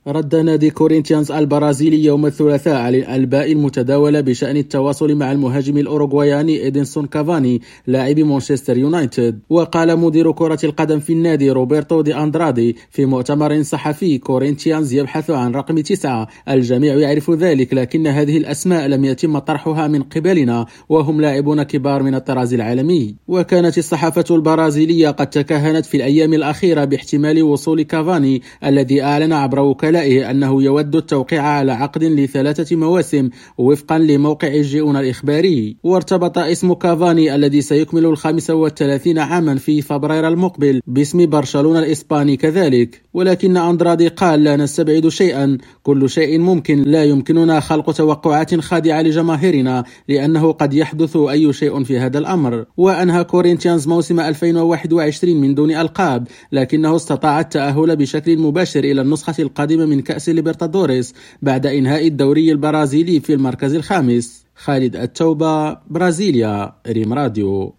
رد نادي كورينتيانز البرازيلي يوم الثلاثاء على الأنباء المتداولة بشأن التواصل مع المهاجم الأوروغواياني إدينسون كافاني لاعب مانشستر يونايتد. وقال مدير كرة القدم في النادي روبرتو دي أندرادي في مؤتمر صحفي: كورينتيانز يبحث عن رقم 9، الجميع يعرف ذلك، لكن هذه الأسماء لم يتم طرحها من قبلنا، وهم لاعبون كبار من الطراز العالمي. وكانت الصحافة البرازيلية قد تكهنت في الأيام الأخيرة باحتمال وصول كافاني، الذي أعلن عبر وكالته أنه يود التوقيع على عقد ل3 مواسم وفقا لموقع الجيون الإخباري. وارتبط اسم كافاني الذي سيكمل 35 عاما في فبراير المقبل باسم برشلونة الإسباني كذلك. ولكن أندرادي قال: لا نستبعد شيئا، كل شيء ممكن، لا يمكننا خلق توقعات خادعة لجماهيرنا لأنه قد يحدث أي شيء في هذا الأمر. وأنهى كورينتيانز موسم 2021 من دون ألقاب، لكنه استطاع التأهل بشكل مباشر إلى النسخة القادمة من كأس ليبرتادوريس بعد إنهاء الدوري البرازيلي في المركز الخامس. خالد التوبة، برازيليا، ريم راديو.